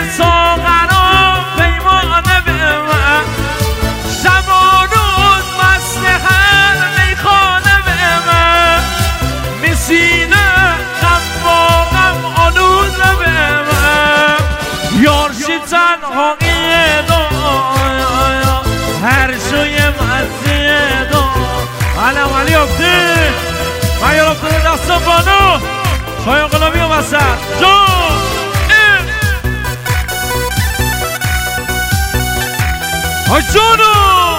ساغران پیمانه به من شب و روز مست هر میخانه به من میسینه غم با غم آلوده به من یارشی تنهایی دنیا هر شوی مزیه دنیا علم علی افتی من یار افتی دستم بانو شاید قلابی هم وسط جون های جونو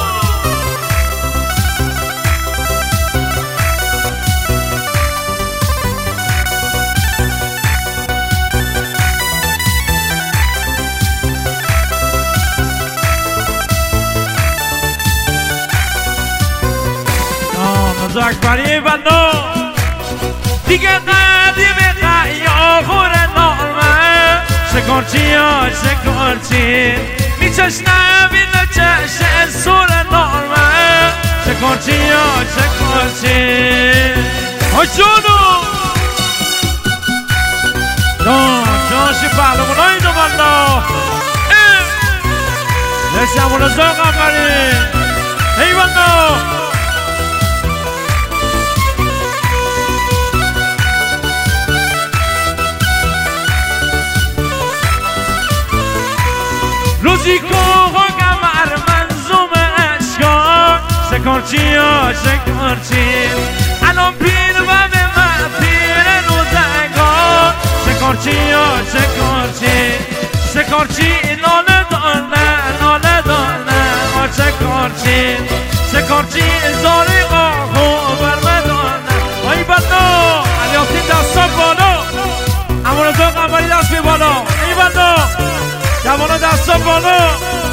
نزا اکبری بندو دیگه قدیم قیا خوره نارمه شکارچی ها شکارچی میچش نبینه چش سور نارمه شکارچی ها شکارچی های جونو جانشی پهلوان های دو بنده نسی همون رزا قمری ای بنده روزی که قمر منظوم اشکار شکارچی ها شکارچی الان پیر و به من پیر روزگار شکارچی ها شکارچی شکارچی ناله دانه ما شکارچی شکارچی زاری آهو برمدانه آی بندو علیاتی دستا بالا اما رضا قمری دست بی بالا ای بندو جوانا دستا بالا